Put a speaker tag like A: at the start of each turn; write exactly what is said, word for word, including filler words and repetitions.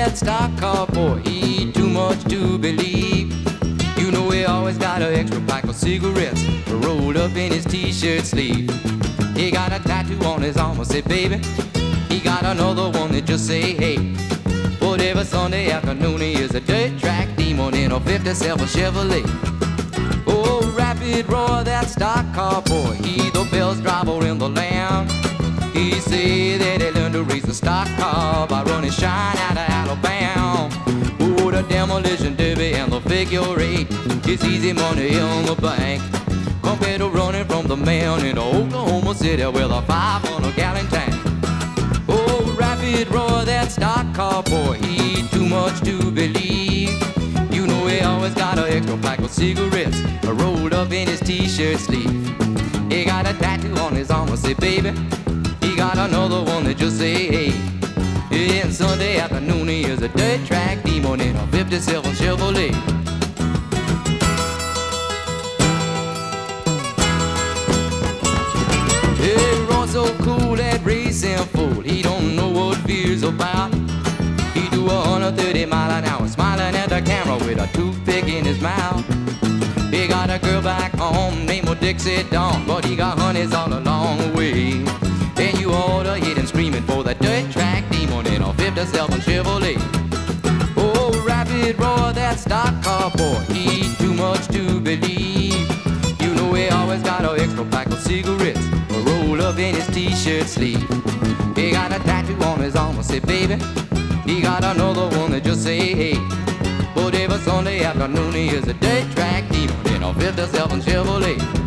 A: that stock car boy, he eat too much to believe. You know he always got an extra pack of cigarettes rolled up in his t-shirt sleeve. He got a tattoo on his arm, I say baby. He got another one that just say hey. But every Sunday afternoon he is a dirt track demon in a fifty-seven Chevrolet. Oh, rapid roar, that stock car boy, he the best driver in the land. He say that he learned to race a stock car by running shine out of Alabama. Oh, the demolition derby and the figure eight, it's easy money in the bank compared to running from the man in Oklahoma City with a five hundred gallon tank. Oh, rapid roar, that stock car boy, he eat too much to believe. You know he always got an extra pack of cigarettes rolled up in his t-shirt sleeve. He got a tattoo on his arm, I say baby. He got another one that just say hey. And Sunday afternoon he is a dirt track demon in a fifty-seven Chevrolet. He runs so cool, that racing fool, he don't know what fear's about. He do a hundred thirty mile an hour, smiling at the camera with a toothpick in his mouth. He got a girl back home named Dixie Dawn, but he got honeys all along the way. And you ought to hit him screaming for the dirt track demon in a fifty-seven Chevrolet. Oh, rapid roar, that stock car boy, he eat too much to believe. You know he always got an extra pack of cigarettes rolled up in his t-shirt sleeve. He got a tattoo on his arm, I say baby. He got another one that just say hey. But every Sunday afternoon he is a dirt track demon in a fifty-seven Chevrolet.